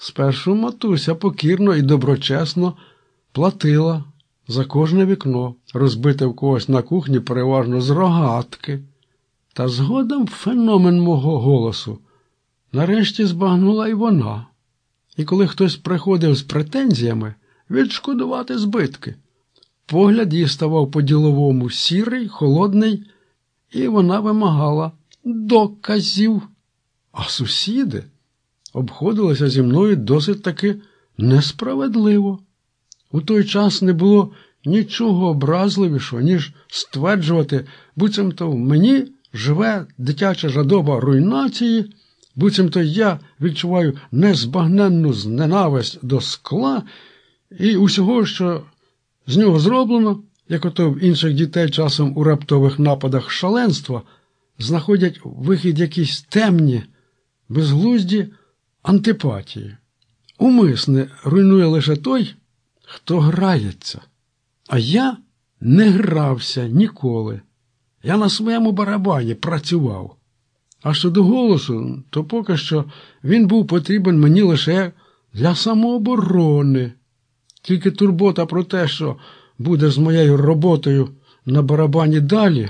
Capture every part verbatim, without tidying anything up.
Спершу матуся покірно і доброчесно платила за кожне вікно, розбите в когось на кухні переважно з рогатки. Та згодом феномен мого голосу нарешті збагнула і вона. І коли хтось приходив з претензіями відшкодувати збитки, погляд її ставав по-діловому сірий, холодний, і вона вимагала доказів. А сусіди обходилися зі мною досить таки несправедливо. У той час не було нічого образливішого, ніж стверджувати, буцімто в мені живе дитяча жадоба руйнації, буцімто я відчуваю незбагненну ненависть до скла і усього, що з нього зроблено, як ото в інших дітей часом у раптових нападах шаленства, знаходять вихід якісь темні, безглузді антипатії. Умисне руйнує лише той, хто грається. А я не грався ніколи. Я на своєму барабані працював. А щодо голосу, то поки що він був потрібен мені лише для самооборони. Тільки турбота про те, що буде з моєю роботою на барабані далі,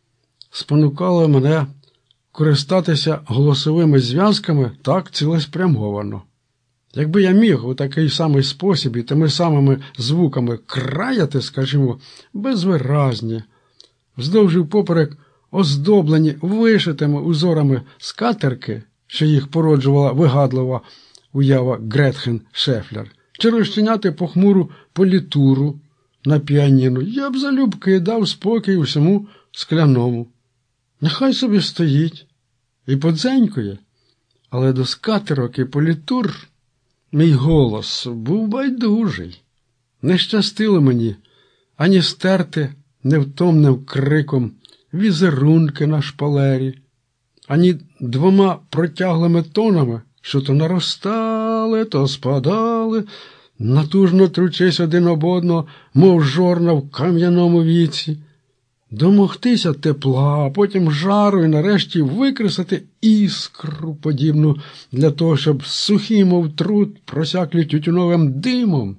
спонукала мене користатися голосовими зв'язками так цілеспрямовано. Якби я міг у такий самий спосіб і тими самими звуками краяти, скажімо, безвиразні, вздовж і впоперек оздоблені вишитими узорами скатерки, що їх породжувала вигадлива уява Гретхен Шефлер, чи розчиняти похмуру політуру на піаніно, я б залюбки дав спокій усьому скляному. Нехай собі стоїть і подзенькує, але до скатерок і політур мій голос був байдужий. Не щастило мені ані стерти невтомним криком візерунки на шпалері, ані двома протяглими тонами, що то наростали, то спадали, натужно тручись один об одного, мов жорна в кам'яному віці, домогтися тепла, а потім жару і нарешті викресати іскру, подібну для того, щоб сухі, мов труд, просяклі тютюновим димом.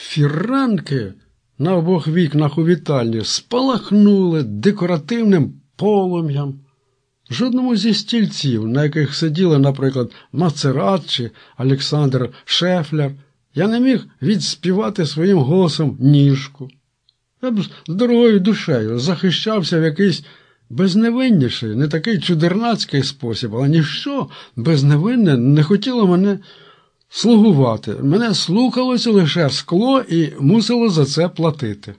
Фіранки на обох вікнах у вітальні спалахнули декоративним полум'ям. Жодному зі стільців, на яких сиділи, наприклад, Мацерат чи Олександр Шефлер, я не міг відспівати своїм голосом ніжку. Я б з дорогою душею захищався в якийсь безневинніший, не такий чудернацький спосіб, але ніщо безневинне не хотіло мене слугувати. Мене слухалося лише скло і мусило за це платити.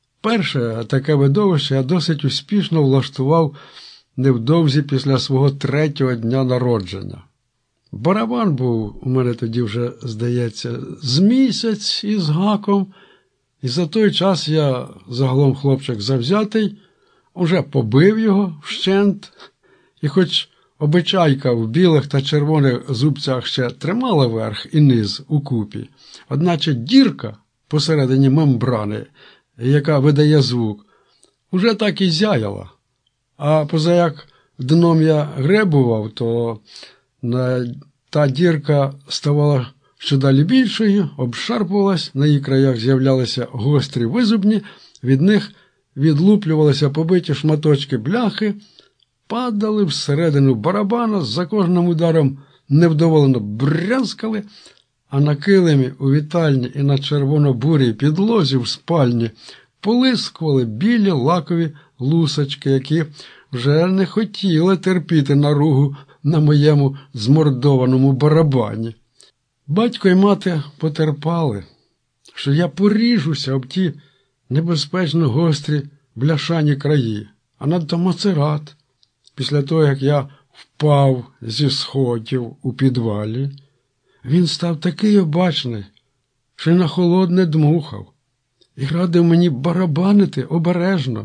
Перше таке видовище я досить успішно влаштував невдовзі після свого третього дня народження. Барабан був у мене тоді вже, здається, з місяць із гаком, і за той час я, загалом хлопчик завзятий, уже побив його вщент, і хоч обичайка в білих та червоних зубцях ще тримала верх і низ укупі, одначе дірка посередині мембрани, яка видає звук, уже так і зяяла. А позаяк дном я гребував, то на та дірка ставала щодалі більшою, обшарпувалась, на її краях з'являлися гострі визубні, від них відлуплювалися побиті шматочки бляхи, падали всередину барабана, за кожним ударом невдоволено брязкали, а на килимі у вітальні і на червоно-бурій підлозі в спальні полискували білі лакові лусочки, які вже не хотіли терпіти наругу на моєму змордованому барабані. Батько і мати потерпали, що я поріжуся об ті небезпечно гострі бляшані краї, а надто Мацерат, після того, як я впав зі сходів у підвалі, він став такий обачний, що й на холодне дмухав, і радив мені барабанити обережно.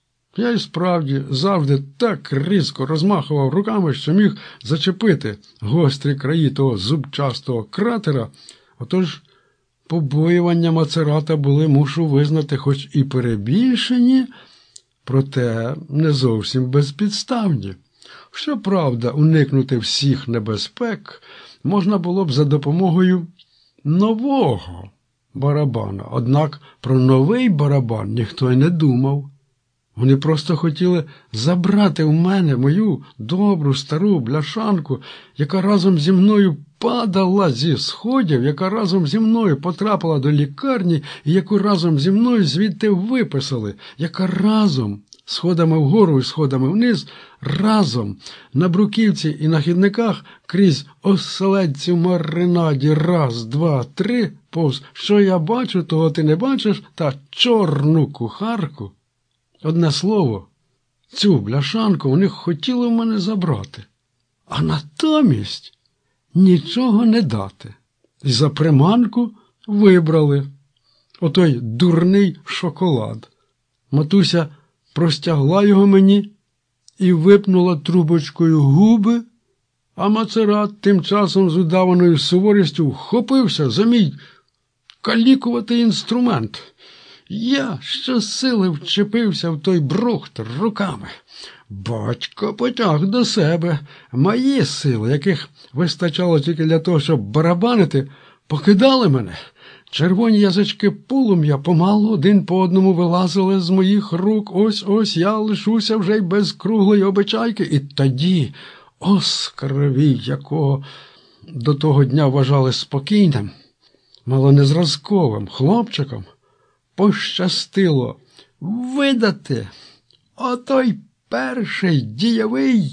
Я й справді завжди так різко розмахував руками, що міг зачепити гострі краї того зубчастого кратера. Отож, побоювання Мацерата були, мушу визнати, хоч і перебільшені, проте не зовсім безпідставні. Щоправда, уникнути всіх небезпек можна було б за допомогою нового барабана. Однак про новий барабан ніхто й не думав. Вони просто хотіли забрати в мене мою добру стару бляшанку, яка разом зі мною падала зі сходів, яка разом зі мною потрапила до лікарні і яку разом зі мною звідти виписали, яка разом, сходами вгору і сходами вниз, разом на бруківці і на хідниках крізь оселедці в маринаді раз, два, три, повз «що я бачу, того ти не бачиш» та чорну кухарку. Одне слово, цю бляшанку вони хотіли в мене забрати, а натомість нічого не дати. І за приманку вибрали отой дурний шоколад. Матуся простягла його мені і випнула трубочкою губи, а Мацерат тим часом з удаваною суворістю вхопився за мій калікуватий інструмент. Я щосили вчепився в той брухт руками. Батько потяг до себе. Мої сили, яких вистачало тільки для того, щоб барабанити, покидали мене. Червоні язички полум'я помалу один по одному вилазили з моїх рук. Ось-ось я лишуся вже й без круглої обичайки. І тоді Оскарові, якого до того дня вважали спокійним, малонезразковим хлопчиком, пощастило видати отой перший дієвий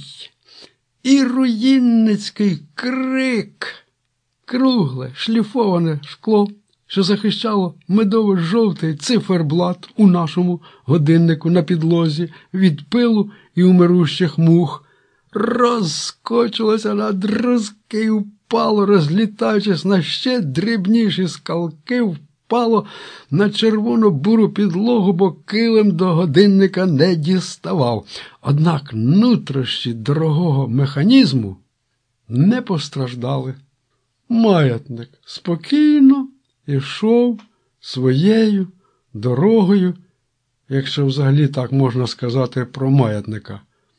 і руїнницький крик. Кругле, шліфоване шкло, що захищало медово-жовтий циферблат у нашому годиннику на підлозі від пилу і умирущих мух, розскочилося на друзки і впало, розлітаючись на ще дрібніші скалки, впало на червоно-буру підлогу, бо килим до годинника не діставав. Однак нутрощі дорогого механізму не постраждали. Маятник спокійно ішов своєю дорогою, якщо взагалі так можна сказати про маятника.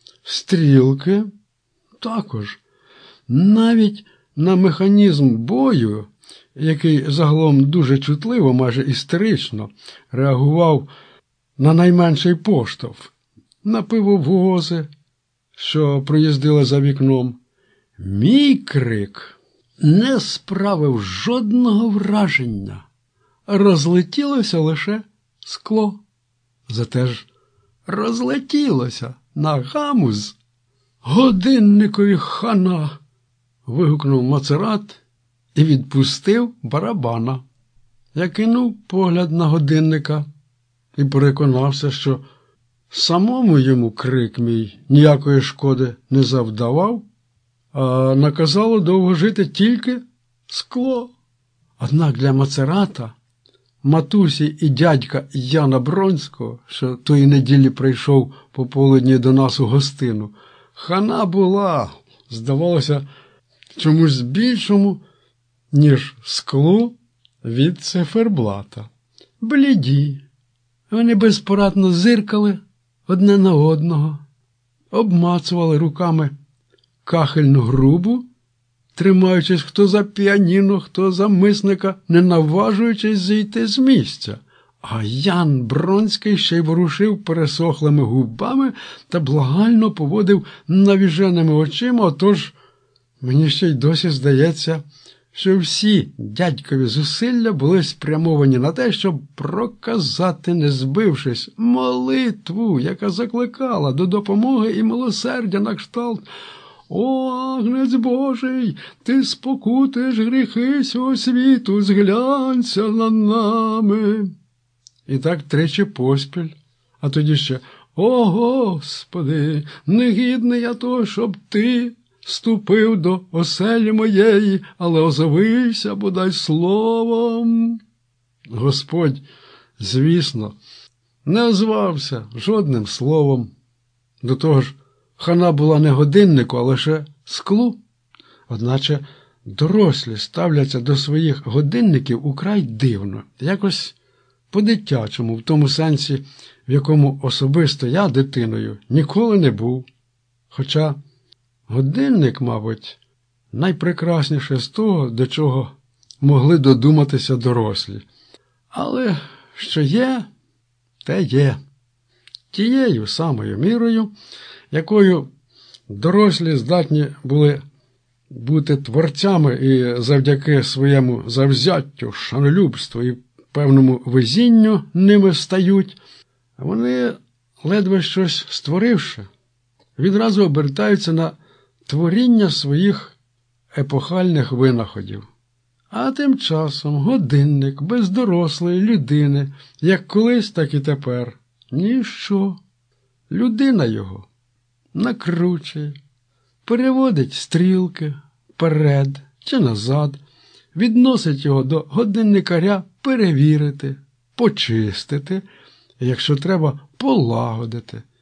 Стрілки також. Навіть на механізм бою, який загалом дуже чутливо, майже істерично, реагував на найменший поштовх, на пивовози, що проїздили за вікном, мій крик не справив жодного враження. Розлетілося лише скло. Зате ж розлетілося на гамуз. «Годинникові хана!» – вигукнув Мацерат і відпустив барабана. Я кинув погляд на годинника і переконався, що самому йому крик мій ніякої шкоди не завдавав, а наказало довго жити тільки скло. Однак для Мацерата, матусі і дядька Яна Бронського, що тої неділі прийшов пополудні до нас у гостину, хана була, здавалося, чомусь більшому, ніж склу від циферблата. Бліді, вони безпорадно зиркали одне на одного, обмацували руками кахельну грубу, тримаючись хто за піаніно, хто за мисника, не наважуючись зійти з місця. А Ян Бронський ще й ворушив пересохлими губами та благально поводив навіженими очима, отож мені ще й досі здається, що всі дядькові зусилля були спрямовані на те, щоб проказати, не збившись, молитву, яка закликала до допомоги і милосердя на кшталт: «О, Агнець Божий, ти спокутиш гріхи сього світу, зглянься над нами». І так тричі поспіль, а тоді ще: «О, Господи, негідний я того, щоб ти ступив до оселі моєї, але озовися бодай словом». Господь, звісно, не озвався жодним словом. До того ж, хана була не годиннику, а лише склу. Одначе дорослі ставляться до своїх годинників украй дивно, якось по-дитячому, в тому сенсі, в якому особисто я дитиною ніколи не був. Хоча годинник, мабуть, найпрекрасніше з того, до чого могли додуматися дорослі. Але що є, те є. Тією самою мірою, якою дорослі здатні були бути творцями і завдяки своєму завзяттю, шанолюбству і певному везінню ними стають, вони, ледве щось створивши, відразу обертаються на творіння своїх епохальних винаходів. А тим часом годинник без дорослої людини, як колись, так і тепер, ніщо. Людина його накручує, переводить стрілки вперед чи назад, відносить його до годинникаря перевірити, почистити, якщо треба полагодити,